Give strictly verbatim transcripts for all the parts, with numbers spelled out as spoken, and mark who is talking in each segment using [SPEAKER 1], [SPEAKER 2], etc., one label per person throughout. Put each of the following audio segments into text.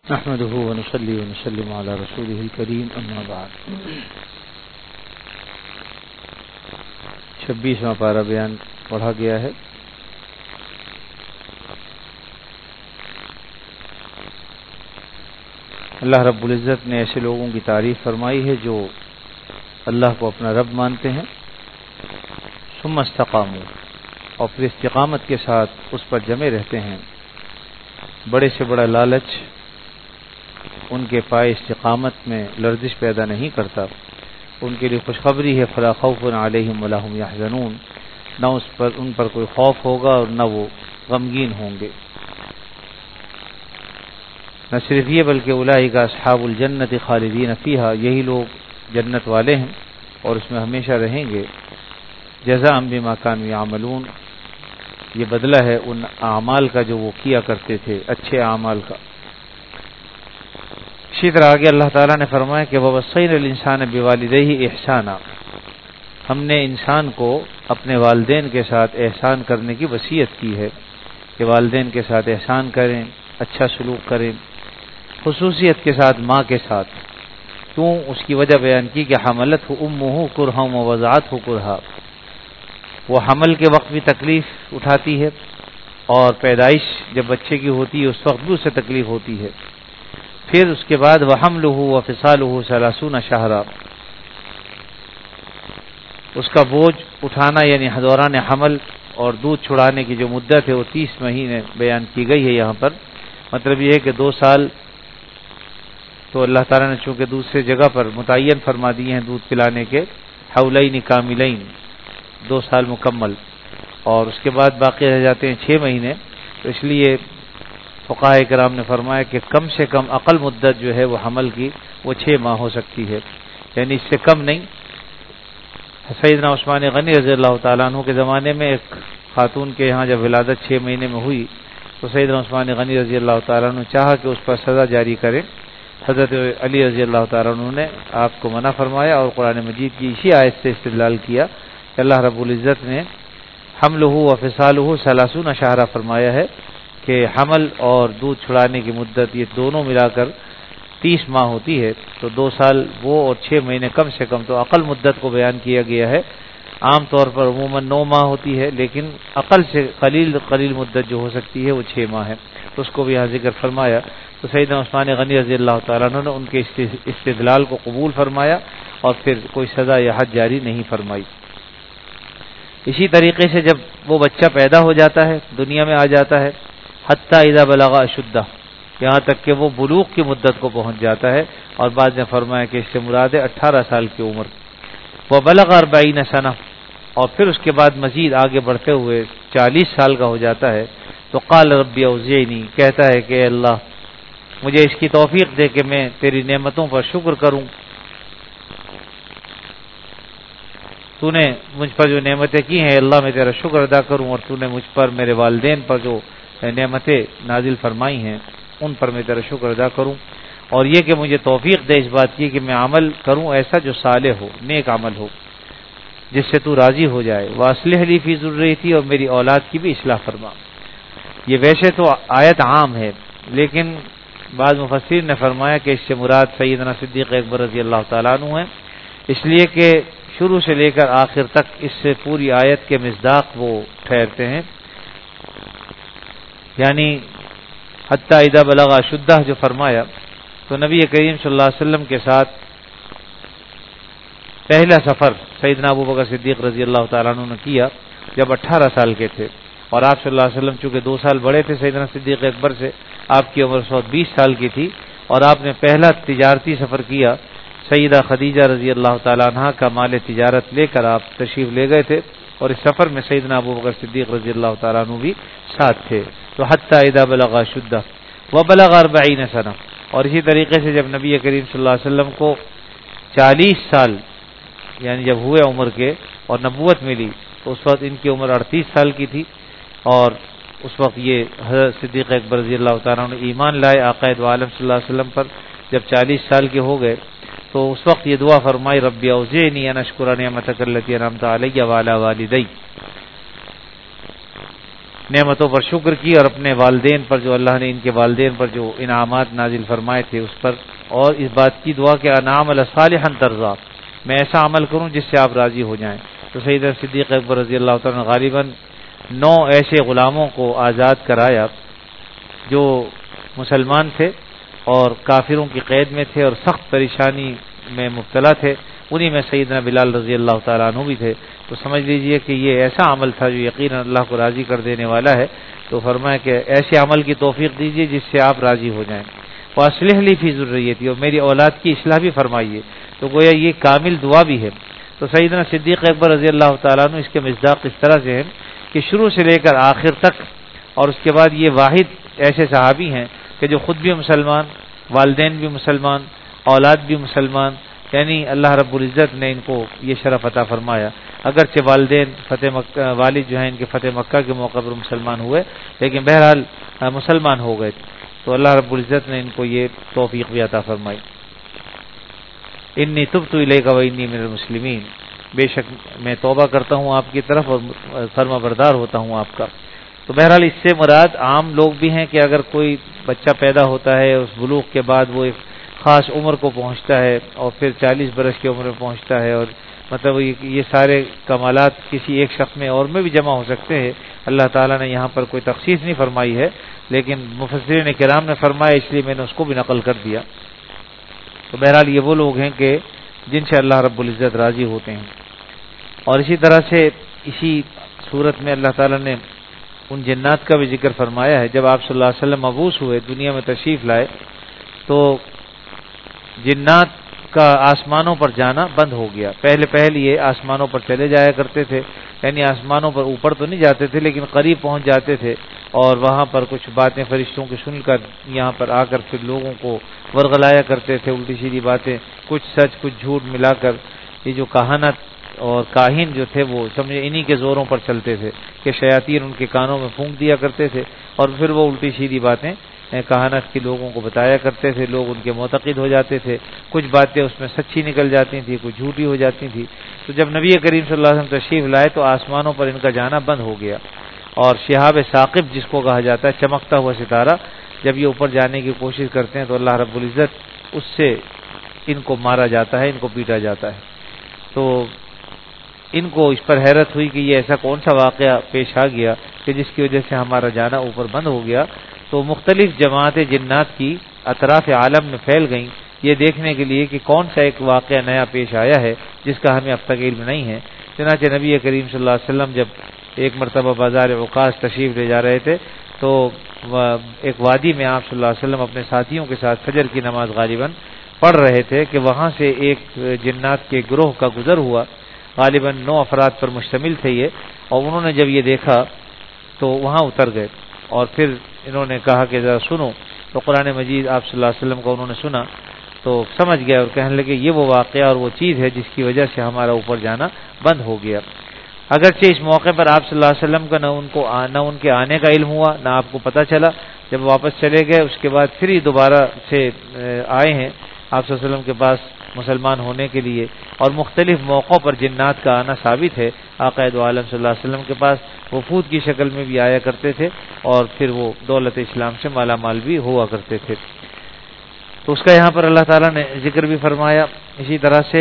[SPEAKER 1] نحمده ونصلي ونسلم على رسوله الكريم اما بعد. چھبیسواں پارہ بیان پڑھا گیا ہے. اللہ رب العزت نے ایسے لوگوں کی تعریف فرمائی ہے جو اللہ کو اپنا رب مانتے ہیں، ثم استقاموا، اور پھر استقامت کے ساتھ اس پر جمے رہتے ہیں. بڑے سے بڑا لالچ ان کے پائے استقامت میں لرزش پیدا نہیں کرتا. ان کے لیے خوشخبری ہے، فلا خوف علیہم ولا هم يحزنون، نہ اس پر ان پر کوئی خوف ہوگا اور نہ وہ غمگین ہوں گے. نہ صرف یہ بلکہ اولئک اصحاب الجنت خالدین فیہا، یہی لوگ جنت والے ہیں اور اس میں ہمیشہ رہیں گے. جزاء بما كانوا يعملون، یہ بدلہ ہے ان اعمال کا جو وہ کیا کرتے تھے، اچھے اعمال کا. اسی طرح آگے اللہ تعالیٰ نے فرمایا کہ وَوَصَّيْنَا الْإِنسَانَ بِوَالِدَيْهِ إِحْسَانًا، ہم نے انسان کو اپنے والدین کے ساتھ احسان کرنے کی وصیت کی ہے کہ والدین کے ساتھ احسان کریں، اچھا سلوک کریں، خصوصیت کے ساتھ ماں کے ساتھ. کیوں؟ اس کی وجہ بیان کی کہ حملتہ امہ کرہا ووضعتہ کرہا، وہ حمل کے وقت بھی تکلیف اٹھاتی ہے اور پیدائش جب بچے کی ہوتی ہے اس وقت بھی اسے تکلیف ہوتی ہے. پھر اس کے بعد وحملہ وفصالہ ثلاثون شہرا، اس کا بوجھ اٹھانا یعنی دوران حمل اور دودھ چھڑانے کی جو مدت ہے وہ تیس مہینے بیان کی گئی ہے. یہاں پر مطلب یہ ہے کہ دو سال تو اللہ تعالیٰ نے چونکہ دوسرے جگہ پر متعین فرما دیے ہیں دودھ پلانے کے، حولین کاملین، دو سال مکمل، اور اس کے بعد باقی رہ جاتے ہیں چھ مہینے. تو اس لیے فقہاء کرام نے فرمایا کہ کم سے کم اقل مدت جو ہے وہ حمل کی وہ چھ ماہ ہو سکتی ہے، یعنی اس سے کم نہیں. سیدنا عثمان غنی رضی اللہ تعالیٰ عنہ کے زمانے میں ایک خاتون کے یہاں جب ولادت چھ مہینے میں ہوئی تو سیدنا عثمان غنی رضی اللہ تعالیٰ عنہ چاہا کہ اس پر سزا جاری کرے. حضرت علی رضی اللہ تعالیٰ عنہ نے آپ کو منع فرمایا اور قرآن مجید کی اسی آیت سے استدلال کیا کہ اللہ رب العزت نے حملہ و فصالہ ثلاثون شہرا فرمایا ہے کہ حمل اور دودھ چھڑانے کی مدت یہ دونوں ملا کر تیس ماہ ہوتی ہے. تو دو سال وہ اور چھ مہینے کم سے کم، تو عقل مدت کو بیان کیا گیا ہے. عام طور پر عموماً نو ماہ ہوتی ہے لیکن عقل سے قلیل قلیل مدت جو ہو سکتی ہے وہ چھ ماہ ہے، تو اس کو بھی یہاں ذکر فرمایا. تو سیدنا عثمان غنی رضی اللہ تعالیٰ عنہ نے ان کے استدلال کو قبول فرمایا اور پھر کوئی سزا یا حد جاری نہیں فرمائی. اسی طریقے سے جب وہ بچہ پیدا ہو جاتا ہے، دنیا میں آ جاتا ہے، حتی اذا بلغ اشدہ، یہاں تک کہ وہ بلوغ کی مدت کو پہنچ جاتا ہے، اور بعد نے فرمایا کہ اس سے مراد ہے اٹھارہ سال کی عمر. وہ بلغ اربعین سنہ، اور پھر اس کے بعد مزید آگے بڑھتے ہوئے چالیس سال کا ہو جاتا ہے تو قال ربی اوزعنی، کہتا ہے کہ اللہ مجھے اس کی توفیق دے کہ میں تیری نعمتوں پر شکر کروں. تو نے مجھ پر جو نعمتیں کی ہیں اللہ میں تیرا شکر ادا کروں، اور تو نے مجھ پر میرے والدین پر جو نعمتیں نازل فرمائی ہیں ان پر میں تیرا شکر ادا کروں، اور یہ کہ مجھے توفیق دے اس بات کی کہ میں عمل کروں ایسا جو صالح ہو، نیک عمل ہو جس سے تو راضی ہو جائے. واصلح لی فی ذریتی، اور میری اولاد کی بھی اصلاح فرما. یہ ویسے تو آیت عام ہے لیکن بعض مفسرین نے فرمایا کہ اس سے مراد سیدنا صدیق اکبر رضی اللہ تعالیٰ عنہ ہیں، اس لیے کہ شروع سے لے کر آخر تک اس سے پوری آیت کے مصداق وہ ٹھہرتے ہیں. یعنی حتی اذا بلغ اشدہ جو فرمایا تو نبی کریم صلی اللہ علیہ وسلم کے ساتھ پہلا سفر سیدنا ابو بکر صدیق رضی اللہ تعالیٰ عنہ نے کیا جب اٹھارہ سال کے تھے، اور آپ صلی اللہ علیہ وسلم چونکہ دو سال بڑے تھے سیدنا صدیق اکبر سے، آپ کی عمر سو بیس سال کی تھی، اور آپ نے پہلا تجارتی سفر کیا. سیدہ خدیجہ رضی اللہ تعالیٰ عنہ کا مال تجارت لے کر آپ تشریف لے گئے تھے، اور اس سفر میں سیدنا ابو بکر صدیق رضی اللہ تعالیٰ عنہ بھی ساتھ تھے. تو حتی اذا بلغ اشدہ وبلغ اربعین سنہ، اور اسی طریقے سے جب نبی کریم صلی اللہ علیہ وسلم کو چالیس سال یعنی جب ہوئے عمر کے اور نبوت ملی تو اس وقت ان کی عمر اڑتیس سال کی تھی، اور اس وقت یہ حضرت صدیق اکبر رضی اللہ تعالیٰ عنہ ایمان لائے آقا دو عالم صلی اللہ علیہ وسلم پر. جب چالیس سال کے ہو گئے تو اس وقت یہ دعا فرمائی ربی اوزعنی ان اشکر نعمتک التی انعمت علی وعلی والدی. نعمتوں پر شکر کی اور اپنے والدین پر جو اللہ نے ان کے والدین پر جو انعامات نازل فرمائے تھے اس پر، اور اس بات کی دعا کہ انعام صالحا ترضا، میں ایسا عمل کروں جس سے آپ راضی ہو جائیں۔ تو سیدنا صدیق اکبر رضی اللہ تعالیٰ غالباً نو ایسے غلاموں کو آزاد کرایا جو مسلمان تھے اور کافروں کی قید میں تھے اور سخت پریشانی میں مبتلا تھے، انہی میں سیدنا بلال رضی اللہ تعالیٰ عنہ بھی تھے۔ تو سمجھ لیجئے کہ یہ ایسا عمل تھا جو یقیناً اللہ کو راضی کر دینے والا ہے۔ تو فرمایا کہ ایسے عمل کی توفیق دیجیے جس سے آپ راضی ہو جائیں۔ وَأَصْلِحْ لِي فِي ذُرِّيَّتِي، اور میری اولاد کی اصلاح بھی فرمائیے۔ تو گویا یہ کامل دعا بھی ہے۔ تو سیدنا صدیق اکبر رضی اللہ تعالیٰ عنہ اس کے مصداق اس طرح سے ہیں کہ شروع سے لے کر آخر تک، اور اس کے بعد یہ واحد ایسے صحابی ہیں کہ جو خود بھی مسلمان، والدین بھی مسلمان، اولاد بھی مسلمان، یعنی اللہ رب العزت نے ان کو یہ شرف عطا فرمایا۔ اگرچہ والدین فتح مکہ، والد جو ہیں ان کے فتح مکہ کے موقع پر مسلمان ہوئے، لیکن بہرحال مسلمان ہو گئے، تو اللہ رب العزت نے ان کو یہ توفیق بھی عطا فرمائی۔ انی تبت الیک و انی من المسلمین، بے شک میں توبہ کرتا ہوں آپ کی طرف اور فرما بردار ہوتا ہوں آپ کا۔ تو بہرحال اس سے مراد عام لوگ بھی ہیں کہ اگر کوئی بچہ پیدا ہوتا ہے، اس بلوغ کے بعد وہ ایک خاص عمر کو پہنچتا ہے اور پھر چالیس برس کی عمر میں پہنچتا ہے، اور مطلب یہ سارے کمالات کسی ایک شخص میں اور میں بھی جمع ہو سکتے ہیں۔ اللہ تعالیٰ نے یہاں پر کوئی تخصیص نہیں فرمائی ہے، لیکن مفسرین کرام نے فرمایا، اس لیے میں نے اس کو بھی نقل کر دیا۔ تو بہرحال یہ وہ لوگ ہیں کہ جن سے اللہ رب العزت راضی ہوتے ہیں۔ اور اسی طرح سے اسی صورت میں اللہ تعالیٰ نے ان جنات کا بھی ذکر فرمایا ہے۔ جب آپ صلی اللہ علیہ وسلم مبعوث ہوئے، دنیا میں تشریف لائے، تو جنات کا آسمانوں پر جانا بند ہو گیا۔ پہلے پہلے یہ آسمانوں پر چلے جایا کرتے تھے، یعنی آسمانوں پر اوپر تو نہیں جاتے تھے لیکن قریب پہنچ جاتے تھے، اور وہاں پر کچھ باتیں فرشتوں کی سن کر یہاں پر آ کر پھر لوگوں کو ورغلایا کرتے تھے، الٹی سیدھی باتیں، کچھ سچ کچھ جھوٹ ملا کر۔ یہ جو کہانت اور کاہن جو تھے وہ سمجھے انہی کے زوروں پر چلتے تھے کہ شیاطین ان کے کانوں میں پھونک دیا کرتے تھے، اور پھر وہ الٹی سیدھی باتیں کہانت کی لوگوں کو بتایا کرتے تھے، لوگ ان کے معتقد ہو جاتے تھے، کچھ باتیں اس میں سچی نکل جاتی تھیں، کچھ جھوٹی ہو جاتی تھیں۔ تو جب نبی کریم صلی اللہ علیہ وسلم تشریف لائے تو آسمانوں پر ان کا جانا بند ہو گیا، اور شہاب ثاقب جس کو کہا جاتا ہے، چمکتا ہوا ستارہ، جب یہ اوپر جانے کی کوشش کرتے ہیں تو اللہ رب العزت اس سے ان کو مارا جاتا ہے، ان کو پیٹا جاتا ہے۔ تو ان کو اس پر حیرت ہوئی کہ یہ ایسا کون سا واقعہ پیش آ گیا کہ جس کی وجہ سے ہمارا جانا اوپر بند ہو گیا۔ تو مختلف جماعتیں جنات کی اطراف عالم میں پھیل گئیں، یہ دیکھنے کے لیے کہ کون سا ایک واقعہ نیا پیش آیا ہے جس کا ہمیں اب تک علم نہیں ہے۔ چنانچہ نبی کریم صلی اللہ علیہ وسلم جب ایک مرتبہ بازار عکاظ تشریف لے جا رہے تھے تو ایک وادی میں آپ صلی اللہ علیہ وسلم اپنے ساتھیوں کے ساتھ فجر کی نماز غالباً پڑھ رہے تھے کہ وہاں سے ایک جنات کے گروہ کا گزر ہوا، غالباً نو افراد پر مشتمل تھے یہ، اور انہوں نے جب یہ دیکھا تو وہاں اتر گئے، اور پھر انہوں نے کہا کہ ذرا سنو، تو قرآن مجید آپ صلی اللہ علیہ وسلم کو انہوں نے سنا تو سمجھ گیا اور کہنے لگے یہ وہ واقعہ اور وہ چیز ہے جس کی وجہ سے ہمارا اوپر جانا بند ہو گیا۔ اگرچہ اس موقع پر آپ صلی اللہ علیہ وسلم کا نہ ان کو نہ ان کے آنے کا علم ہوا، نہ آپ کو پتہ چلا، جب واپس چلے گئے اس کے بعد پھر ہی دوبارہ سے آئے ہیں آپ صلی اللہ علیہ وسلم کے پاس مسلمان ہونے کے لیے، اور مختلف موقعوں پر جنات کا آنا ثابت ہے۔ آقا دو عالم صلی اللہ علیہ وسلم کے پاس وفود کی شکل میں بھی آیا کرتے تھے، اور پھر وہ دولت اسلام سے مالا مال بھی ہوا کرتے تھے۔ تو اس کا یہاں پر اللہ تعالیٰ نے ذکر بھی فرمایا۔ اسی طرح سے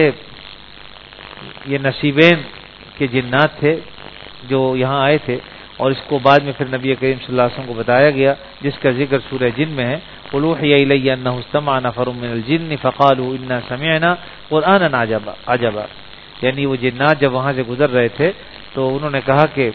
[SPEAKER 1] یہ نصیبین کے جنات تھے جو یہاں آئے تھے، اور اس کو بعد میں پھر نبی کریم صلی اللہ علیہ وسلم کو بتایا گیا، جس کا ذکر سورہ جن میں ہے۔ اوحی الی انہ استمع نفر من الجن فقالوا انا سمعنا قرآنا عجبا عجبا، یعنی وہ جنات جب وہاں سے گزر رہے تھے تو انہوں نے کہا کہ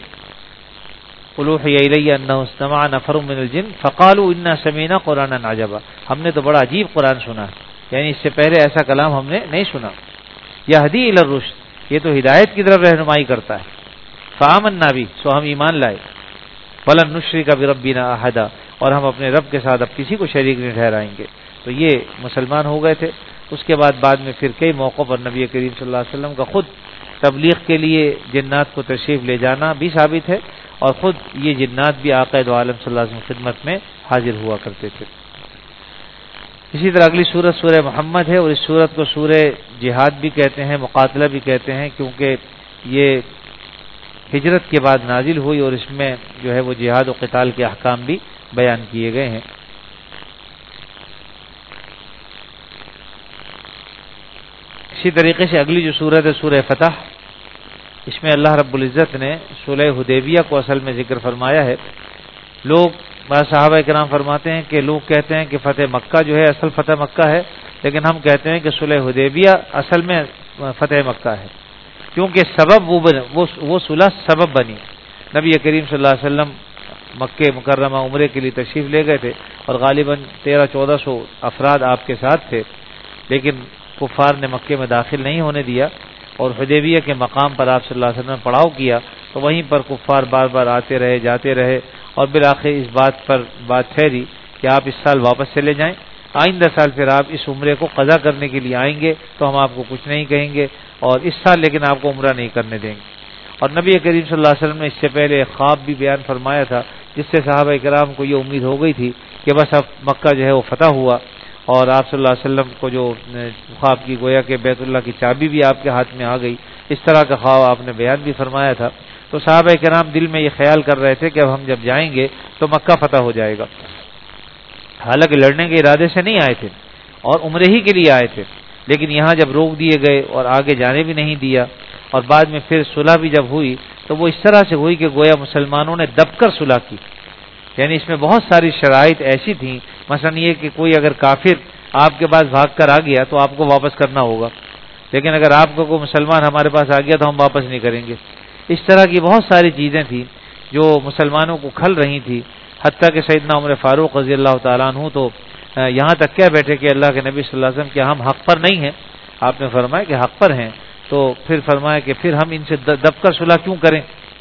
[SPEAKER 1] اوحی الی انہ استمع نفر من الجن فقالوا انا سمعنا قرآنا عجبا، ہم نے تو بڑا عجیب قرآن سنا، یعنی اس سے پہلے ایسا کلام ہم نے نہیں سنا۔ یہدی الی الرشد، یہ تو ہدایت کی طرف رہنمائی کرتا ہے۔ فآمنا بھی، سو ہم ایمان لائے۔ ولن نشرک بربنا احدا، اور ہم اپنے رب کے ساتھ اب کسی کو شریک نہیں ٹھہرائیں گے۔ تو یہ مسلمان ہو گئے تھے۔ اس کے بعد بعد میں پھر کئی موقعوں پر نبی کریم صلی اللہ علیہ وسلم کا خود تبلیغ کے لیے جنات کو تشریف لے جانا بھی ثابت ہے، اور خود یہ جنات بھی آقا دو عالم صلی اللہ علیہ وسلم خدمت میں حاضر ہوا کرتے تھے۔ اسی طرح اگلی سورت سورہ محمد ہے، اور اس سورت کو سورہ جہاد بھی کہتے ہیں، مقاتلہ بھی کہتے ہیں، کیونکہ یہ ہجرت کے بعد نازل ہوئی، اور اس میں جو ہے وہ جہاد و قتال کے احکام بھی بیان کیے گئے ہیں۔ اسی طریقے سے اگلی جو سورت ہے سورہ فتح، اس میں اللہ رب العزت نے صلح حدیبیہ کو اصل میں ذکر فرمایا ہے۔ لوگ بعض صحابہ کرام فرماتے ہیں کہ لوگ کہتے ہیں کہ فتح مکہ جو ہے اصل فتح مکہ ہے، لیکن ہم کہتے ہیں کہ صلح حدیبیہ اصل میں فتح مکہ ہے، کیونکہ سبب وہ وہ صلح سبب بنی۔ نبی کریم صلی اللہ علیہ وسلم مکہ مکرمہ عمرے کے لیے تشریف لے گئے تھے، اور غالباً تیرہ چودہ سو افراد آپ کے ساتھ تھے، لیکن کفار نے مکے میں داخل نہیں ہونے دیا، اور حدیبیہ کے مقام پر آپ صلی اللہ علیہ وسلم نے پڑاؤ کیا، تو وہیں پر کفار بار بار آتے رہے جاتے رہے، اور بالآخر اس بات پر بات ٹھہری کہ آپ اس سال واپس چلے جائیں، آئندہ سال پھر آپ اس عمرے کو قضا کرنے کے لیے آئیں گے تو ہم آپ کو کچھ نہیں کہیں گے، اور اس سال لیکن آپ کو عمرہ نہیں کرنے دیں گے۔ اور نبی کریم صلی اللہ علیہ وسلم نے اس سے پہلے ایک خواب بھی بیان فرمایا تھا، جس سے صحابہ کرام کو یہ امید ہو گئی تھی کہ بس اب مکہ جو ہے وہ فتح ہوا، اور آپ صلی اللہ علیہ وسلم کو جو خواب کی گویا کہ بیت اللہ کی چابی بھی آپ کے ہاتھ میں آ گئی، اس طرح کا خواب آپ نے بیان بھی فرمایا تھا۔ تو صحابہ کرام دل میں یہ خیال کر رہے تھے کہ اب ہم جب جائیں گے تو مکہ فتح ہو جائے گا، حالانکہ لڑنے کے ارادے سے نہیں آئے تھے اور عمرے ہی کے لیے آئے تھے، لیکن یہاں جب روک دیے گئے اور آگے جانے بھی نہیں دیا، اور بعد میں پھر صلح بھی جب ہوئی تو وہ اس طرح سے ہوئی کہ گویا مسلمانوں نے دب کر صلح کی، یعنی اس میں بہت ساری شرائط ایسی تھیں، مثلا یہ کہ کوئی اگر کافر آپ کے پاس بھاگ کر آ گیا تو آپ کو واپس کرنا ہوگا، لیکن اگر آپ کو کوئی مسلمان ہمارے پاس آ گیا تو ہم واپس نہیں کریں گے۔ اس طرح کی بہت ساری چیزیں تھیں جو مسلمانوں کو کھل رہی تھی، حتیٰ کہ سیدنا عمر فاروق رضی اللہ تعالیٰ عنہ تو یہاں تک کہہ بیٹھے کہ اللہ کے نبی صلی اللہ علیہ وسلم کہ ہم حق پر نہیں ہیں، آپ نے فرمایا کہ حق پر ہیں، تو پھر فرمایا کہ پھر ہم ان سے دب کر صلح کیوں کریں؟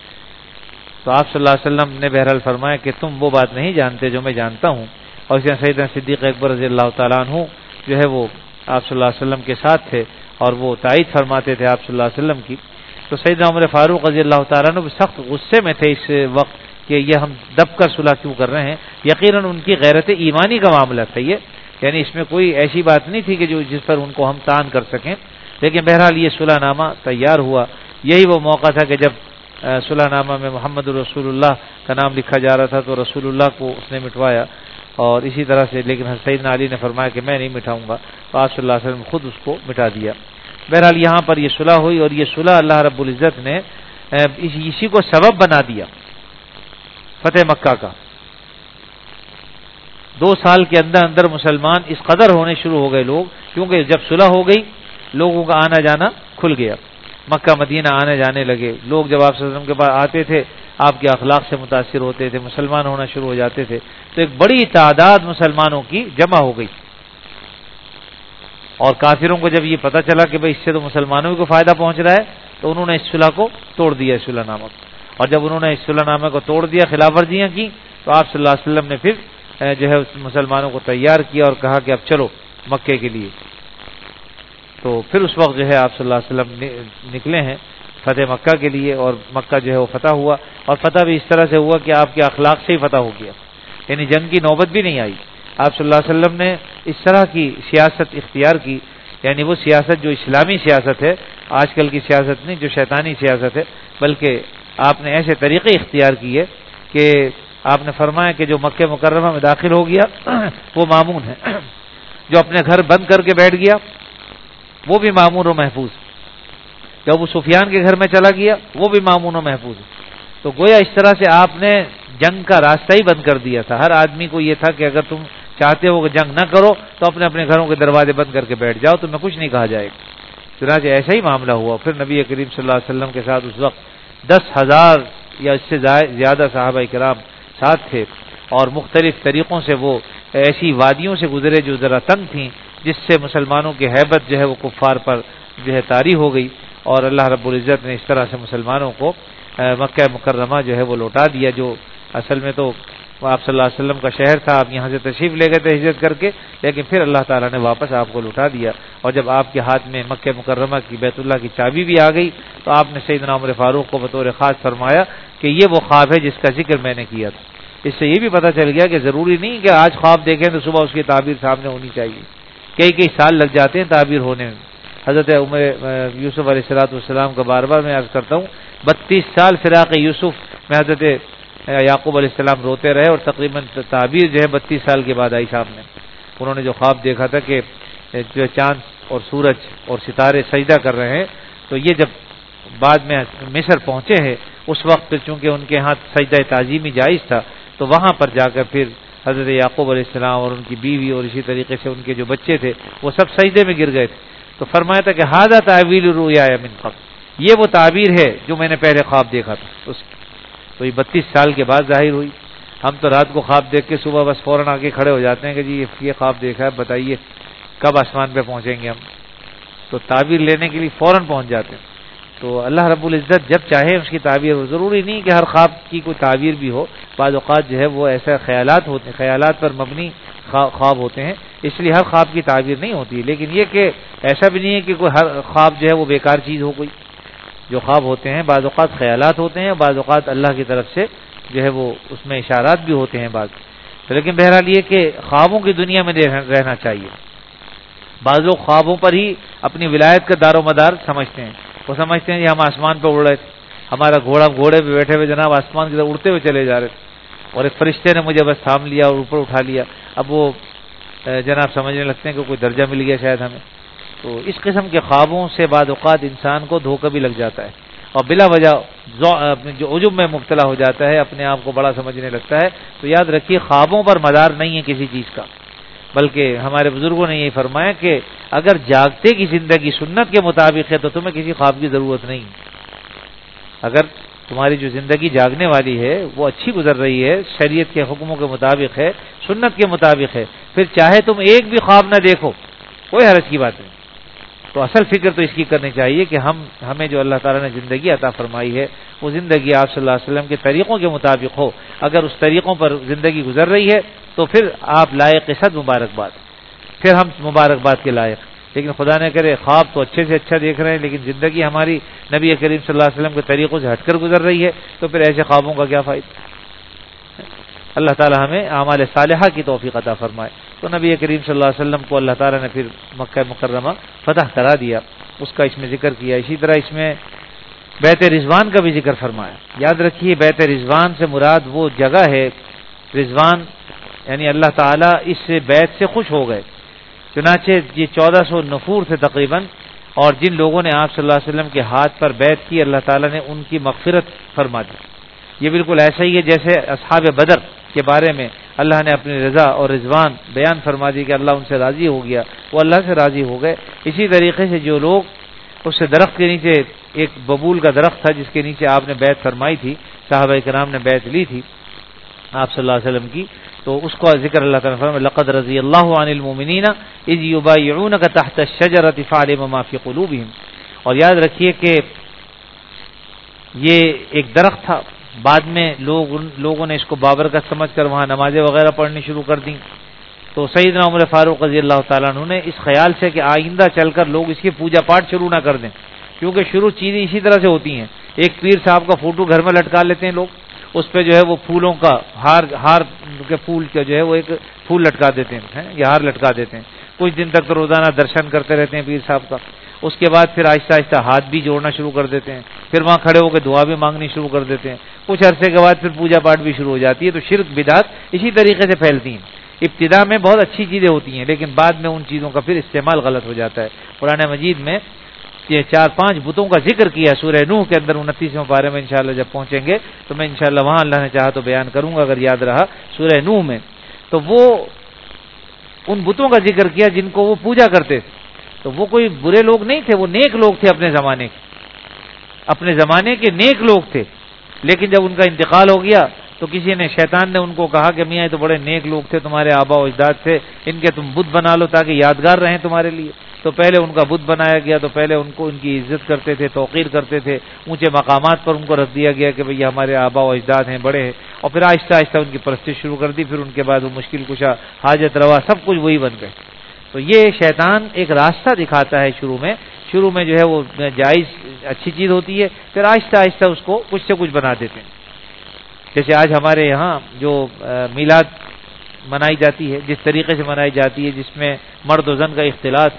[SPEAKER 1] تو آپ صلی اللہ علیہ وسلم نے بہرحال فرمایا کہ تم وہ بات نہیں جانتے جو میں جانتا ہوں، اور اسی طرح سیدنا صدیق اکبر رضی اللہ تعالیٰ عنہ جو ہے وہ آپ صلی اللہ علیہ وسلم کے ساتھ تھے، اور وہ تائید فرماتے تھے آپ صلی اللہ علیہ وسلم کی۔ تو سیدنا عمر فاروق رضی اللہ تعالیٰ عنہ سخت غصے میں تھے اس وقت کہ یہ ہم دب کر صلح کیوں کر رہے ہیں، یقیناً ان کی غیرت ایمانی کا معاملہ تھا یہ، یعنی اس میں کوئی ایسی بات نہیں تھی کہ جو جس پر ان کو ہم تان کر سکیں، لیکن بہرحال یہ صلح نامہ تیار ہوا۔ یہی وہ موقع تھا کہ جب صلح نامہ میں محمد رسول اللہ کا نام لکھا جا رہا تھا تو رسول اللہ کو اس نے مٹوایا، اور اسی طرح سے لیکن سیدنا علی نے فرمایا کہ میں نہیں مٹاؤں گا، تو آپ صلی اللہ علیہ وسلم خود اس کو مٹا دیا۔ بہرحال یہاں پر یہ صلح ہوئی، اور یہ صلح اللہ رب العزت نے اسی کو سبب بنا دیا فتح مکہ کا۔ دو سال کے اندر اندر مسلمان اس قدر ہونے شروع ہو گئے لوگ، کیونکہ جب صلح ہو گئی لوگوں کا آنا جانا کھل گیا، مکہ مدینہ آنے جانے لگے لوگ، جب آپ صلی اللہ علیہ وسلم کے پاس آتے تھے آپ کے اخلاق سے متاثر ہوتے تھے، مسلمان ہونا شروع ہو جاتے تھے، تو ایک بڑی تعداد مسلمانوں کی جمع ہو گئی، اور کافروں کو جب یہ پتہ چلا کہ بھئی اس سے تو مسلمانوں کو فائدہ پہنچ رہا ہے، تو انہوں نے اس صلح کو توڑ دیا، اس صلح نامہ کو، اور جب انہوں نے اس صلح نامہ کو توڑ دیا، خلاف ورزیاں کی، تو آپ صلی اللہ علیہ وسلم نے پھر جو ہے مسلمانوں کو تیار کیا اور کہا کہ اب چلو مکے کے لیے۔ تو پھر اس وقت جو ہے آپ صلی اللہ علیہ وسلم نکلے ہیں فتح مکہ کے لیے، اور مکہ جو ہے وہ فتح ہوا، اور فتح بھی اس طرح سے ہوا کہ آپ کے اخلاق سے ہی فتح ہو گیا، یعنی جنگ کی نوبت بھی نہیں آئی۔ آپ صلی اللہ علیہ وسلم نے اس طرح کی سیاست اختیار کی، یعنی وہ سیاست جو اسلامی سیاست ہے، آج کل کی سیاست نہیں جو شیطانی سیاست ہے، بلکہ آپ نے ایسے طریقے اختیار کیے کہ آپ نے فرمایا کہ جو مکہ مکرمہ میں داخل ہو گیا وہ مامون ہے، جو اپنے گھر بند کر کے بیٹھ گیا وہ بھی مامون و محفوظ، جب وہ سفیان کے گھر میں چلا گیا وہ بھی مامون و محفوظ۔ تو گویا اس طرح سے آپ نے جنگ کا راستہ ہی بند کر دیا تھا، ہر آدمی کو یہ تھا کہ اگر تم چاہتے ہو کہ جنگ نہ کرو تو اپنے اپنے گھروں کے دروازے بند کر کے بیٹھ جاؤ، تمہیں کچھ نہیں کہا جائے گا۔ چنانچہ ایسا ہی معاملہ ہوا۔ پھر نبی کریم صلی اللہ علیہ وسلم کے ساتھ اس وقت دس ہزار یا اس سے زیادہ صحابہ کرام ساتھ تھے، اور مختلف طریقوں سے وہ ایسی وادیوں سے گزرے جو ذرا تنگ تھیں، جس سے مسلمانوں کی ہیبت جو ہے وہ کفار پر جو ہے طاری ہو گئی، اور اللہ رب العزت نے اس طرح سے مسلمانوں کو مکہ مکرمہ جو ہے وہ لوٹا دیا، جو اصل میں تو آپ صلی اللہ علیہ وسلم کا شہر تھا، آپ یہاں سے تشریف لے گئے تھے ہجرت کر کے، لیکن پھر اللہ تعالیٰ نے واپس آپ کو لوٹا دیا، اور جب آپ کے ہاتھ میں مکہ مکرمہ کی بیت اللہ کی چابی بھی آ گئی تو آپ نے سیدنا عمر فاروق کو بطور خاص فرمایا کہ یہ وہ خواب ہے جس کا ذکر میں نے کیا تھا۔ اس سے یہ بھی پتہ چل گیا کہ ضروری نہیں کہ آج خواب دیکھیں تو صبح اس کی تعبیر سامنے ہونی چاہیے، کئی کئی سال لگ جاتے ہیں تعبیر ہونے میں، حضرت عمر یوسف علیہ الصلوۃ والسلام کا بار بار میں عرض کرتا ہوں، بتیس سال فراق یوسف میں حضرت یعقوب علیہ السلام روتے رہے، اور تقریباً تعبیر جو ہے بتیس سال کے بعد آئی سامنے. انہوں نے جو خواب دیکھا تھا کہ جو چاند اور سورج اور ستارے سجدہ کر رہے ہیں، تو یہ جب بعد میں مصر پہنچے ہیں اس وقت چونکہ ان کے ہاں سجدہ تعظیمی جائز تھا، تو وہاں پر جا کر پھر حضرت یعقوب علیہ السلام اور ان کی بیوی اور اسی طریقے سے ان کے جو بچے تھے وہ سب سجدے میں گر گئے تھے. تو فرمایا تھا کہ ھذا تعویل رؤیا من قبل، یہ وہ تعبیر ہے جو میں نے پہلے خواب دیکھا تھا. تو یہ بتیس سال کے بعد ظاہر ہوئی. ہم تو رات کو خواب دیکھ کے صبح بس فوراً آگے کھڑے ہو جاتے ہیں کہ جی یہ خواب دیکھا ہے، بتائیے کب آسمان پہ پہنچیں گے ہم. تو تعبیر لینے کے لیے فوراً پہنچ جاتے ہیں. تو اللہ رب العزت جب چاہے اس کی تعبیر ہو. ضروری نہیں کہ ہر خواب کی کوئی تعبیر بھی ہو، بعض اوقات جو ہے وہ ایسا خیالات ہوتے ہیں، خیالات پر مبنی خواب ہوتے ہیں، اس لیے ہر خواب کی تعبیر نہیں ہوتی. لیکن یہ کہ ایسا بھی نہیں ہے کہ کوئی ہر خواب جو ہے وہ بیکار چیز ہو. کوئی جو خواب ہوتے ہیں بعض اوقات خیالات ہوتے ہیں، بعض اوقات اللہ کی طرف سے جو ہے وہ اس میں اشارات بھی ہوتے ہیں بعض. لیکن بہرحال یہ کہ خوابوں کی دنیا میں رہنا چاہیے. بعض لوگ خوابوں پر ہی اپنی ولایت کا دار و مدار سمجھتے ہیں. وہ سمجھتے ہیں کہ ہم آسمان پہ اڑ رہے تھے، ہمارا گھوڑا گھوڑے پہ بیٹھے ہوئے جناب آسمان کی طرف اڑتے ہوئے چلے جا رہے تھے، اور ایک فرشتے نے مجھے بس تھام لیا اور اوپر اٹھا لیا. اب وہ جناب سمجھنے لگتے ہیں کہ کوئی درجہ مل گیا شاید ہمیں. تو اس قسم کے خوابوں سے بعض اوقات انسان کو دھوکہ بھی لگ جاتا ہے، اور بلا وجہ جو عجب میں مبتلا ہو جاتا ہے، اپنے آپ کو بڑا سمجھنے لگتا ہے. تو یاد رکھیے خوابوں پر مدار نہیں ہے کسی چیز کا، بلکہ ہمارے بزرگوں نے یہ فرمایا کہ اگر جاگتے کی زندگی سنت کے مطابق ہے تو تمہیں کسی خواب کی ضرورت نہیں. اگر تمہاری جو زندگی جاگنے والی ہے وہ اچھی گزر رہی ہے، شریعت کے حکموں کے مطابق ہے، سنت کے مطابق ہے، پھر چاہے تم ایک بھی خواب نہ دیکھو، کوئی حرج کی بات نہیں. تو اصل فکر تو اس کی کرنی چاہیے کہ ہم ہمیں جو اللہ تعالیٰ نے زندگی عطا فرمائی ہے وہ زندگی آپ صلی اللہ علیہ وسلم کے طریقوں کے مطابق ہو. اگر اس طریقوں پر زندگی گزر رہی ہے تو پھر آپ لائق صد مبارکباد، پھر ہم مبارکباد کے لائق. لیکن خدا نہ کرے خواب تو اچھے سے اچھا دیکھ رہے ہیں لیکن زندگی ہماری نبی کریم صلی اللہ علیہ وسلم کے طریقوں سے ہٹ کر گزر رہی ہے، تو پھر ایسے خوابوں کا کیا فائدہ. اللہ تعالیٰ ہمیں اعمال صالحہ کی توفیق عطا فرمائے. تو نبی کریم صلی اللہ علیہ وسلم کو اللہ تعالیٰ نے پھر مکہ مکرمہ فتح کرا دیا، اس کا اس میں ذکر کیا. اسی طرح اس میں بیت رضوان کا بھی ذکر فرمایا. یاد رکھیے بیت رضوان سے مراد وہ جگہ ہے، رضوان یعنی اللہ تعالیٰ اس سے بیت سے خوش ہو گئے. چنانچہ یہ چودہ سو نفور تھے تقریباً، اور جن لوگوں نے آپ صلی اللہ علیہ وسلم کے ہاتھ پر بیعت کی اللہ تعالیٰ نے ان کی مغفرت فرما دی. یہ بالکل ایسا ہی ہے جیسے اصحاب بدر کے بارے میں اللہ نے اپنی رضا اور رضوان بیان فرما دی کہ اللہ ان سے راضی ہو گیا، وہ اللہ سے راضی ہو گئے. اسی طریقے سے جو لوگ اس سے درخت کے نیچے، ایک ببول کا درخت تھا جس کے نیچے آپ نے بیعت فرمائی تھی، صحابہ کرام نے بیعت لی تھی آپ صلی اللہ علیہ وسلم کی، تو اس کا ذکر اللہ تعالیٰ نے فرمایا لقد رضی اللہ عن المؤمنین اذ یبایعونک تحت الشجرۃ فعلم ما فی قلوبہم. اور یاد رکھیے کہ یہ ایک درخت تھا، بعد میں لوگ لوگوں نے اس کو بابرکت سمجھ کر وہاں نمازیں وغیرہ پڑھنی شروع کر دیں. تو سیدنا عمر فاروق رضی اللہ تعالیٰ عنہ نے اس خیال سے کہ آئندہ چل کر لوگ اس کی پوجا پاٹ شروع نہ کر دیں، کیونکہ شروع چیزیں اسی طرح سے ہوتی ہیں. ایک پیر صاحب کا فوٹو گھر میں لٹکا لیتے ہیں لوگ، اس پہ جو ہے وہ پھولوں کا ہار ہار کے پھول کا جو ہے وہ ایک پھول لٹکا دیتے ہیں یا ہار لٹکا دیتے ہیں. کچھ دن تک تو روزانہ درشن کرتے رہتے ہیں پیر صاحب کا. اس کے بعد پھر آہستہ آہستہ ہاتھ بھی جوڑنا شروع کر دیتے ہیں، پھر وہاں کھڑے ہو کے دعا بھی مانگنی شروع کر دیتے ہیں. کچھ عرصے کے بعد پھر پوجا پاٹ بھی شروع ہو جاتی ہے. تو شرک بدعت اسی طریقے سے پھیلتی ہیں. ابتدا میں بہت اچھی چیزیں ہوتی ہیں لیکن بعد میں ان چیزوں کا پھر استعمال غلط ہو جاتا ہے. قرآن مجید میں یہ چار پانچ بتوں کا ذکر کیا سورہ نوح کے اندر انتیسویں پارے میں. انشاءاللہ جب پہنچیں گے تو میں انشاءاللہ وہاں اللہ نے چاہا تو بیان کروں گا اگر یاد رہا. سورہ نوح میں تو وہ ان بتوں کا ذکر کیا جن کو وہ پوجا کرتے تھے. تو وہ کوئی برے لوگ نہیں تھے، وہ نیک لوگ تھے، اپنے زمانے کے اپنے زمانے کے نیک لوگ تھے. لیکن جب ان کا انتقال ہو گیا تو کسی نے شیطان نے ان کو کہا کہ میاں یہ تو بڑے نیک لوگ تھے، تمہارے آبا و اجداد سے، ان کے تم بت بنا لو تاکہ یادگار رہیں تمہارے لیے. تو پہلے ان کا بت بنایا گیا، تو پہلے ان کو ان کی عزت کرتے تھے، توقیر کرتے تھے، اونچے مقامات پر ان کو رکھ دیا گیا کہ بھئی ہمارے آبا و اجداد ہیں، بڑے ہیں. اور پھر آہستہ آہستہ ان کی پرستش شروع کر دی. پھر ان کے بعد وہ مشکل کشا، حاجت روا، سب کچھ وہی بن گئے. تو یہ شیطان ایک راستہ دکھاتا ہے شروع میں شروع میں جو ہے وہ جائز اچھی چیز ہوتی ہے، پھر آہستہ آہستہ اس کو کچھ سے کچھ بنا دیتے ہیں. جیسے آج ہمارے یہاں جو میلاد منائی جاتی ہے، جس طریقے سے منائی جاتی ہے، جس میں مرد و زن کا اختلاط ہے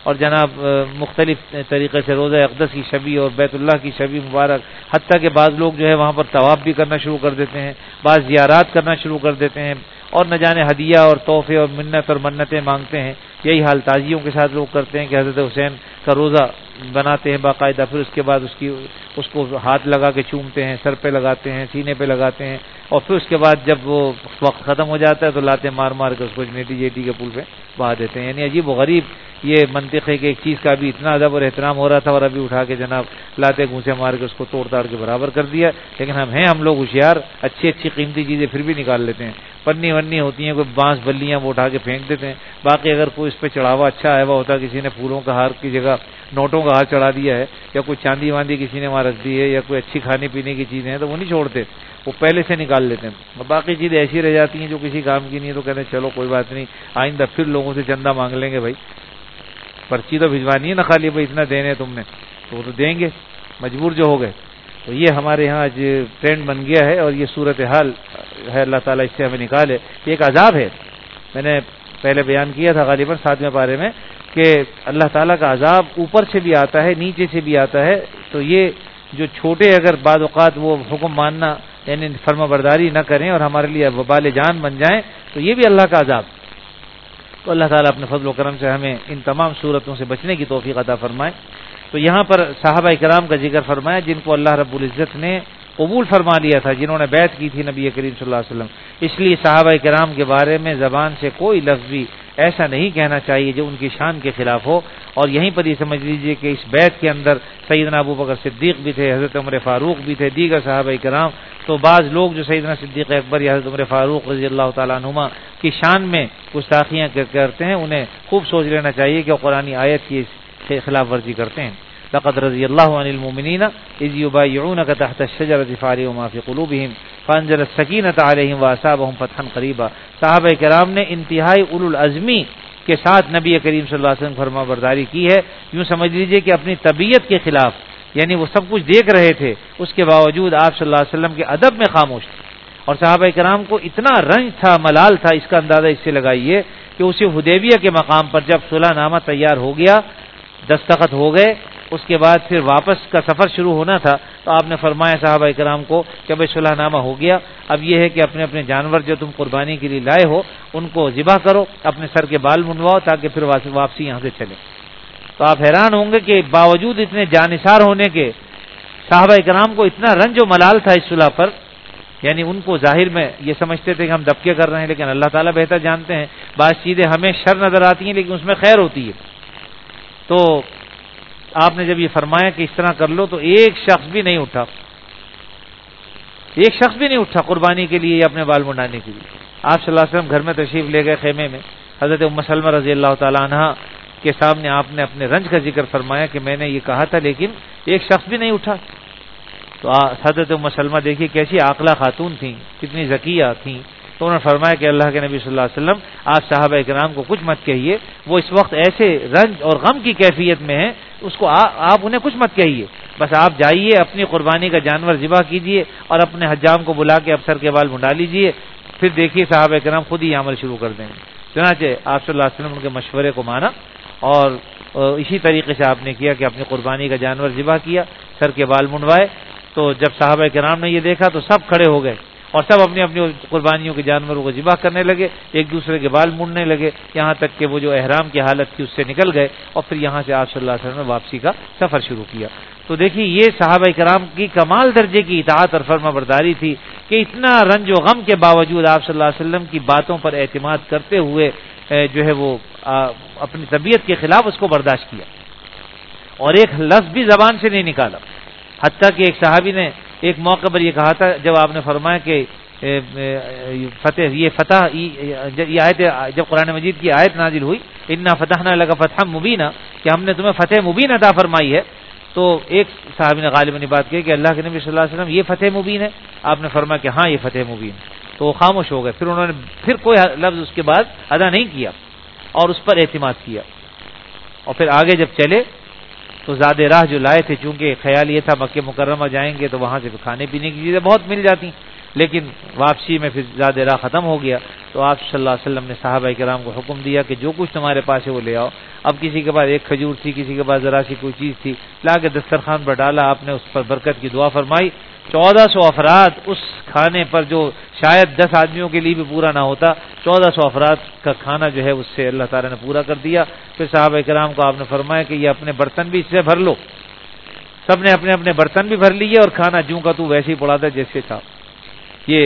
[SPEAKER 1] اور جناب مختلف طریقے سے روزہ اقدس کی شبی اور بیت اللہ کی شبی مبارک، حتیٰ کہ بعض لوگ جو ہے وہاں پر طواف بھی کرنا شروع کر دیتے ہیں، بعض زیارات کرنا شروع کر دیتے ہیں، اور نہ جانے ہدیہ اور تحفے اور منت اور منتیں مانگتے ہیں۔ یہی حال تازیوں کے ساتھ لوگ کرتے ہیں کہ حضرت حسین کا روزہ بناتے ہیں باقاعدہ، پھر اس کے بعد اس کی اس کو ہاتھ لگا کے چومتے ہیں، سر پہ لگاتے ہیں، سینے پہ لگاتے ہیں، اور پھر اس کے بعد جب وہ وقت ختم ہو جاتا ہے تو لاتے مار مار کے اس کو نیٹی جیٹی کے پل پہ بہا دیتے ہیں۔ یعنی عجیب و غریب یہ منطق ہے کہ ایک چیز کا بھی اتنا ادب اور احترام ہو رہا تھا اور ابھی اٹھا کے جناب لاتے گھوسے مار کے اس کو توڑ تاڑ کے برابر کر دیا۔ لیکن ہم ہیں ہم لوگ ہوشیار، اچھی اچھی قیمتی چیزیں پھر بھی نکال لیتے ہیں، پنی ونی ہوتی ہیں، کوئی بانس بلیاں وہ اٹھا کے پھینک دیتے ہیں۔ باقی اگر کوئی اس پہ چڑھاوا اچھا آیا ہوا ہوتا، کسی نے پھولوں کا ہار کی جگہ نوٹوں کا ہار چڑھا دیا ہے، یا کوئی چاندی واندی کسی نے وہاں رکھ دی ہے، یا کوئی اچھی کھانے پینے کی چیزیں ہیں تو وہ نہیں چھوڑتے، وہ پہلے سے نکال لیتے ہیں۔ باقی چیزیں ایسی رہ جاتی ہیں جو کسی کام کی نہیں ہے تو کہتے ہیں چلو کوئی بات نہیں، آئندہ پھر لوگوں سے چندہ مانگ لیں گے۔ بھائی پرچی تو بھجوانی ہے نا، خالی بھائی اتنا دینے تم نے تو وہ تو دیں گے، مجبور جو ہو گئے۔ تو یہ ہمارے ہاں آج ٹرینڈ بن گیا ہے، اور یہ صورتحال ہے، اللہ تعالیٰ اس سے ہمیں نکالے۔ یہ ایک عذاب ہے، میں نے پہلے بیان کیا تھا غالباً ساتویں پارے میں کہ اللہ تعالیٰ کا عذاب اوپر سے بھی آتا ہے، نیچے سے بھی آتا ہے۔ تو یہ جو چھوٹے اگر بعض اوقات وہ حکم ماننا یعنی فرما برداری نہ کریں اور ہمارے لیے وبال جان بن جائیں تو یہ بھی اللہ کا عذاب۔ تو اللہ تعالیٰ اپنے فضل و کرم سے ہمیں ان تمام صورتوں سے بچنے کی توفیق عطا فرمائے۔ تو یہاں پر صحابہ کرام کا ذکر فرمایا جن کو اللہ رب العزت نے قبول فرما لیا تھا، جنہوں نے بیعت کی تھی نبی کریم صلی اللہ علیہ وسلم۔ اس لیے صحابہ کرام کے بارے میں زبان سے کوئی لفظ بھی ایسا نہیں کہنا چاہیے جو ان کی شان کے خلاف ہو، اور یہیں پر یہ سمجھ لیجئے کہ اس بیعت کے اندر سیدنا ابو بکر صدیق بھی تھے، حضرت عمر فاروق بھی تھے، دیگر صحابہ کرام۔ تو بعض لوگ جو سیدنا صدیق اکبر یا حضرت عمر فاروق رضی اللہ تعالیٰ عنہما کی شان میں گستاخیاں کرتے ہیں، انہیں خوب سوچ لینا چاہیے کہ وہ قرآن آیت کی خلاف ورزی کرتے ہیں۔ لقد رضی اللہ عن المؤمنین اذ یبایعونک تحت الشجرۃ فعلموا ما فی قلوبہم فانزل السکینۃ علیہم واصابہم فتحا قریبا۔ صحابہ کرام نے انتہائی اولو العزمی کے ساتھ نبی کریم صلی اللہ علیہ وسلم فرما برداری کی ہے، یوں سمجھ لیجئے کہ اپنی طبیعت کے خلاف، یعنی وہ سب کچھ دیکھ رہے تھے، اس کے باوجود آپ صلی اللہ علیہ وسلم کے ادب میں خاموش تھے۔ اور صحابہ کرام کو اتنا رنج تھا، ملال تھا، اس کا اندازہ اس سے لگائیے کہ اسی حدیبیہ کے مقام پر جب صلح نامہ تیار ہو گیا، دستخط ہو گئے، اس کے بعد پھر واپس کا سفر شروع ہونا تھا، تو آپ نے فرمایا صحابہ کرام کو کہ بھائی صلح نامہ ہو گیا، اب یہ ہے کہ اپنے اپنے جانور جو تم قربانی کے لیے لائے ہو ان کو ذبح کرو، اپنے سر کے بال منڈواؤ تاکہ پھر واپسی یہاں سے چلے۔ تو آپ حیران ہوں گے کہ باوجود اتنے جانثار ہونے کے صحابہ کرام کو اتنا رنج و ملال تھا اس صلح پر، یعنی ان کو ظاہر میں یہ سمجھتے تھے کہ ہم دبکے کر رہے ہیں، لیکن اللہ تعالیٰ بہتر جانتے ہیں، بعض چیزیں ہمیں شر نظر آتی ہیں لیکن اس میں خیر ہوتی ہے۔ تو آپ نے جب یہ فرمایا کہ اس طرح کر لو تو ایک شخص بھی نہیں اٹھا، ایک شخص بھی نہیں اٹھا قربانی کے لیے یا اپنے بال منڈانے کے لیے۔ آپ صلی اللہ علیہ وسلم گھر میں تشریف لے گئے خیمے میں، حضرت ام سلمہ رضی اللہ تعالیٰ عنہ کے سامنے آپ نے اپنے رنج کا ذکر فرمایا کہ میں نے یہ کہا تھا لیکن ایک شخص بھی نہیں اٹھا۔ تو حضرت ام سلمہ دیکھیے کیسی عاقلہ خاتون تھیں، کتنی ذکیہ تھیں، تو انہوں نے فرمایا کہ اللہ کے نبی صلی اللہ علیہ وسلم آپ صحابہ کرام کو کچھ مت کہیے، وہ اس وقت ایسے رنج اور غم کی کیفیت میں ہیں، اس کو آپ انہیں کچھ مت کہیے، بس آپ جائیے اپنی قربانی کا جانور ذبح کیجئے اور اپنے حجام کو بلا کے افسر کے بال منڈا لیجئے، پھر دیکھیے صحابہ کرام خود ہی عمل شروع کر دیں گے۔ چنانچہ آپ صلی اللہ علیہ وسلم ان کے مشورے کو مانا اور اسی طریقے سے آپ نے کیا کہ اپنی قربانی کا جانور ذبح کیا، سر کے بال منڈوائے۔ تو جب صحابہ کرام نے یہ دیکھا تو سب کھڑے ہو گئے اور سب اپنی اپنی قربانیوں کے جانوروں کو ذبح کرنے لگے، ایک دوسرے کے بال مڑنے لگے، یہاں تک کہ وہ جو احرام کی حالت تھی اس سے نکل گئے، اور پھر یہاں سے آپ صلی اللہ علیہ وسلم نے واپسی کا سفر شروع کیا۔ تو دیکھیے یہ صحابہ کرام کی کمال درجے کی اطاعت اور فرما برداری تھی کہ اتنا رنج و غم کے باوجود آپ صلی اللہ علیہ وسلم کی باتوں پر اعتماد کرتے ہوئے جو ہے وہ اپنی طبیعت کے خلاف اس کو برداشت کیا اور ایک لفظ بھی زبان سے نہیں نکالا۔ حتیٰ کہ ایک صحابی نے ایک موقع پر یہ کہا تھا جب آپ نے فرمایا کہ فتح یہ فتح یہ آیت جب قرآن مجید کی آیت نازل ہوئی انا فتحنا لک فتحا مبینا کہ ہم نے تمہیں فتح مبین عطا فرمائی ہے، تو ایک صحابی نے غالباً بات کی کہ اللہ کے نبی صلی اللہ علیہ وسلم یہ فتح مبین ہے؟ آپ نے فرمایا کہ ہاں یہ فتح مبین، تو وہ خاموش ہو گئے، پھر انہوں نے پھر کوئی لفظ اس کے بعد ادا نہیں کیا اور اس پر اعتماد کیا، اور پھر آگے جب چلے تو زاد راہ جو لائے تھے، چونکہ خیال یہ تھا مکہ مکرمہ جائیں گے تو وہاں سے کھانے پینے کی چیزیں بہت مل جاتی، لیکن واپسی میں پھر زیادہ راہ ختم ہو گیا تو آپ صلی اللہ علیہ وسلم نے صحابہ کرام کو حکم دیا کہ جو کچھ تمہارے پاس ہے وہ لے آؤ. اب کسی کے پاس ایک کھجور تھی, کسی کے پاس ذرا سی کوئی چیز تھی, لا کے دسترخوان پر ڈالا, آپ نے اس پر برکت کی دعا فرمائی. چودہ سو افراد اس کھانے پر, جو شاید دس آدمیوں کے لیے بھی پورا نہ ہوتا, چودہ سو افراد کا کھانا جو ہے اس سے اللہ تعالیٰ نے پورا کر دیا. پھر صحابہ کرام کو آپ نے فرمایا کہ یہ اپنے برتن بھی اس سے بھر لو. سب نے اپنے اپنے برتن بھی بھر لیے اور کھانا جوں کا تو ویسے ہی پڑا تھا جیسے تھا. یہ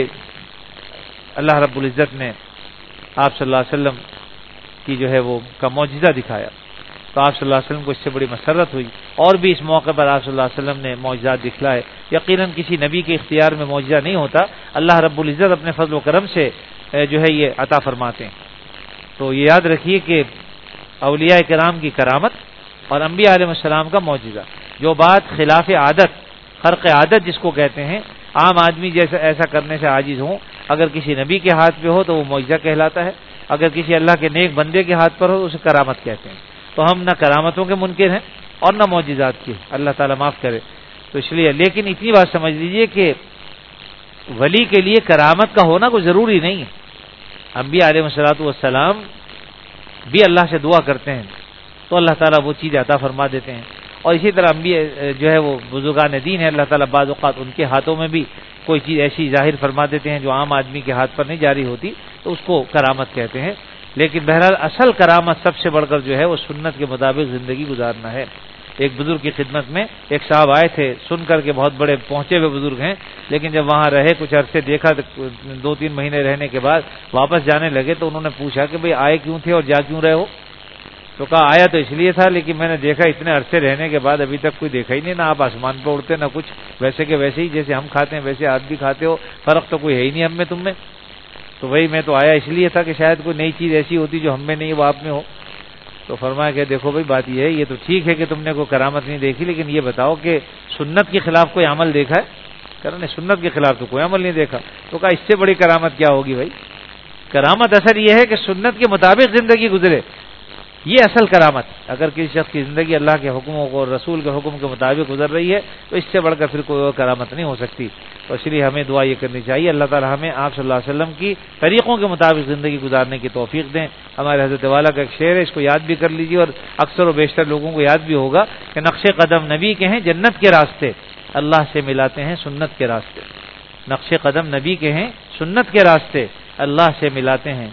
[SPEAKER 1] اللہ رب العزت نے آپ صلی اللہ علیہ وسلم کی جو ہے وہ کا معجزہ دکھایا. تو آپ صلی اللہ علیہ وسلم کو اس سے بڑی مسرت ہوئی. اور بھی اس موقع پر آپ صلی اللہ علیہ وسلم نے معجزات دکھلائے. یقیناً کسی نبی کے اختیار میں معجزہ نہیں ہوتا, اللہ رب العزت اپنے فضل و کرم سے جو ہے یہ عطا فرماتے ہیں. تو یہ یاد رکھیے کہ اولیاء کرام کی کرامت اور انبیاء علیہ السلام کا معجزہ, جو بات خلاف عادت, خرق عادت جس کو کہتے ہیں, عام آدمی جیسا ایسا کرنے سے عاجز ہوں, اگر کسی نبی کے ہاتھ پہ ہو تو وہ معجزہ کہلاتا ہے. اگر کسی اللہ کے نیک بندے کے ہاتھ پر ہو تو اسے کرامت کہتے ہیں. تو ہم نہ کرامتوں کے منکر ہیں اور نہ معجزات کی, اللہ تعالیٰ معاف کرے. تو اس لیے لیکن اتنی بات سمجھ لیجئے کہ ولی کے لیے کرامت کا ہونا کوئی ضروری نہیں ہے. انبیاء علیہ الصلوۃ والسلام بھی اللہ سے دعا کرتے ہیں تو اللہ تعالیٰ وہ چیز عطا فرما دیتے ہیں. اور اسی طرح انبیاء جو ہے وہ بزرگان دین ہے, اللہ تعالیٰ بعض اوقات ان کے ہاتھوں میں بھی کوئی چیز ایسی ظاہر فرما دیتے ہیں جو عام آدمی کے ہاتھ پر نہیں جاری ہوتی, تو اس کو کرامت کہتے ہیں. لیکن بہرحال اصل کرامت سب سے بڑھ کر جو ہے وہ سنت کے مطابق زندگی گزارنا ہے. ایک بزرگ کی خدمت میں ایک صاحب آئے تھے, سن کر کے بہت بڑے پہنچے ہوئے بزرگ ہیں, لیکن جب وہاں رہے کچھ عرصے دیکھا, دو تین مہینے رہنے کے بعد واپس جانے لگے تو انہوں نے پوچھا کہ بھئی آئے کیوں تھے اور جا کیوں رہے ہو؟ تو کہا آیا تو اس لیے تھا, لیکن میں نے دیکھا اتنے عرصے رہنے کے بعد ابھی تک کوئی دیکھا ہی نہیں, نہ آپ آسمان پہ اڑتے نہ کچھ, ویسے کہ ویسے ہی جیسے ہم کھاتے ہیں ویسے آپ بھی کھاتے ہو, فرق تو کوئی ہے ہی نہیں ہم میں تم میں. تو وہی میں تو آیا اس لیے تھا کہ شاید کوئی نئی چیز ایسی ہوتی جو ہم میں نہیں وہ آپ میں ہو. تو فرمایا کہ دیکھو بھائی بات یہ ہے, یہ تو ٹھیک ہے کہ تم نے کوئی کرامت نہیں دیکھی, لیکن یہ بتاؤ کہ سنت کے خلاف کوئی عمل دیکھا ہے؟ کہ نہیں, سنت کے خلاف تو کوئی عمل نہیں دیکھا. تو کہا اس سے بڑی کرامت کیا ہوگی بھائی؟ کرامت اثر یہ ہے کہ سنت کے مطابق زندگی گزرے, یہ اصل کرامت. اگر کسی شخص کی زندگی اللہ کے حکموں کو اور رسول کے حکم کے مطابق گزر رہی ہے تو اس سے بڑھ کر پھر کوئی اور کرامت نہیں ہو سکتی. تو اس لیے ہمیں دعا یہ کرنی چاہیے, اللہ تعالی ہمیں آپ صلی اللہ علیہ وسلم کی طریقوں کے مطابق زندگی گزارنے کی توفیق دیں. ہمارے حضرت والا کا ایک شعر ہے, اس کو یاد بھی کر لیجیے, اور اکثر و بیشتر لوگوں کو یاد بھی ہوگا کہ نقش قدم نبی کے ہیں جنت کے راستے, اللہ سے ملاتے ہیں سنت کے راستے. نقش قدم نبی کے ہیں سنت کے راستے, اللہ سے ملاتے ہیں.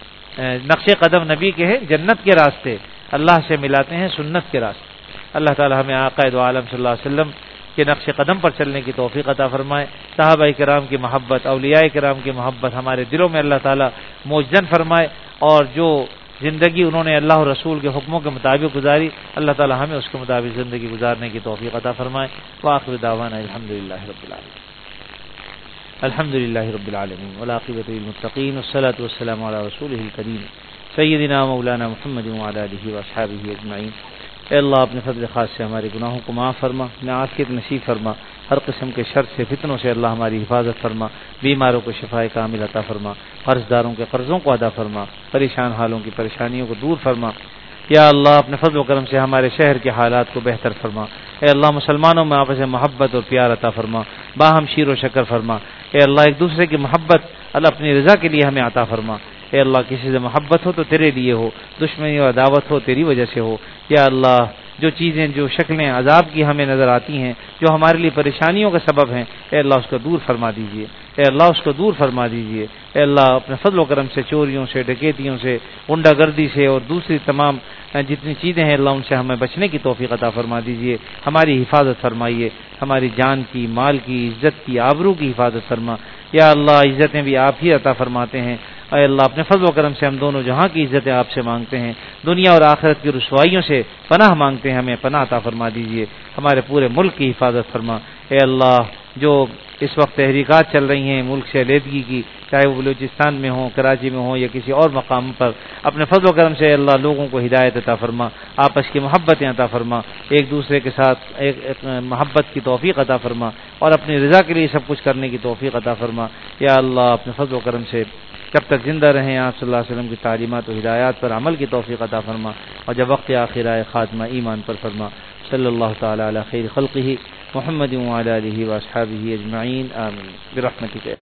[SPEAKER 1] نقش قدم نبی کے ہیں جنت کے راستے, اللہ سے ملاتے ہیں سنت کے راستے. اللہ تعالی ہمیں آقا دو عالم صلی اللہ علیہ وسلم کے نقش قدم پر چلنے کی توفیق عطا فرمائے. صحابہ کرام کی محبت, اولیاء کرام کی محبت ہمارے دلوں میں اللہ تعالی موجزن فرمائے, اور جو زندگی انہوں نے اللہ اور رسول کے حکموں کے مطابق گزاری, اللہ تعالی ہمیں اس کے مطابق زندگی گزارنے کی توفیق عطا فرمائے. وآخر دعوانا الحمدللہ رب العالمین. الحمد للہ رب العالمین والعاقبۃ للمتقین والصلاة والسلام علی رسولہ الکریم سیدنا مولانا محمد وعلی آلہ واصحابہ اجمعین. اے اللہ اپنے فضل خاص سے ہمارے گناہوں کو معاف فرما, اپنے عافیت نصیب فرما, ہر قسم کے شر سے فتنوں سے اللہ ہماری حفاظت فرما, بیماروں کو شفائے کامل عطا فرما, قرض داروں کے قرضوں کو ادا فرما, پریشان حالوں کی پریشانیوں کو دور فرما. یا اللہ اپنے فضل و کرم سے ہمارے شہر کے حالات کو بہتر فرما. اے اللہ مسلمانوں میں آپس میں محبت اور پیار عطا فرما, باہم شیر و شکر فرما. اے اللہ ایک دوسرے کی محبت اللہ اپنی رضا کے لیے ہمیں عطا فرما. اے اللہ کسی سے محبت ہو تو تیرے لیے ہو, دشمنی اور عداوت ہو تیری وجہ سے ہو. یا اللہ جو چیزیں جو شکلیں عذاب کی ہمیں نظر آتی ہیں, جو ہمارے لیے پریشانیوں کا سبب ہیں, اے اللہ اس کو دور فرما دیجیے. اے اللہ اس کو دور فرما دیجیے. اے اللہ اپنے فضل و کرم سے چوریوں سے, ڈکیتیوں سے, غنڈہ گردی سے اور دوسری تمام جتنی چیزیں ہیں اللہ ان سے ہمیں بچنے کی توفیق عطا فرما دیجیے. ہماری حفاظت فرمائیے, ہماری جان کی, مال کی, عزت کی, آبرو کی حفاظت فرما. یا اللہ عزتیں بھی آپ ہی عطا فرماتے ہیں. اے اللہ اپنے فضل و کرم سے ہم دونوں جہاں کی عزتیں آپ سے مانگتے ہیں, دنیا اور آخرت کی رسوائیوں سے پناہ مانگتے ہیں, ہمیں پناہ عطا فرما دیجیے. ہمارے پورے ملک کی حفاظت فرما. اے اللہ جو اس وقت تحریکات چل رہی ہیں ملک سے علیحدگی کی, چاہے وہ بلوچستان میں ہوں, کراچی میں ہوں یا کسی اور مقام پر, اپنے فضل و کرم سے اللہ لوگوں کو ہدایت عطا فرما, آپس کی محبتیں عطا فرما, ایک دوسرے کے ساتھ ایک, ایک محبت کی توفیق عطا فرما, اور اپنی رضا کے لیے سب کچھ کرنے کی توفیق عطا فرما. یا اللہ اپنے فضل و کرم سے جب تک زندہ رہیں آپ صلی اللہ علیہ وسلم کی تعلیمات و ہدایات پر عمل کی توفیق عطا فرما, اور جب وقت آخر آئے خاتمہ ایمان پر فرما. صلی اللہ تعالی علی خیر خلقہ محمد وعلی آلہ واصحابہ اجمعین, آمین برحمتک.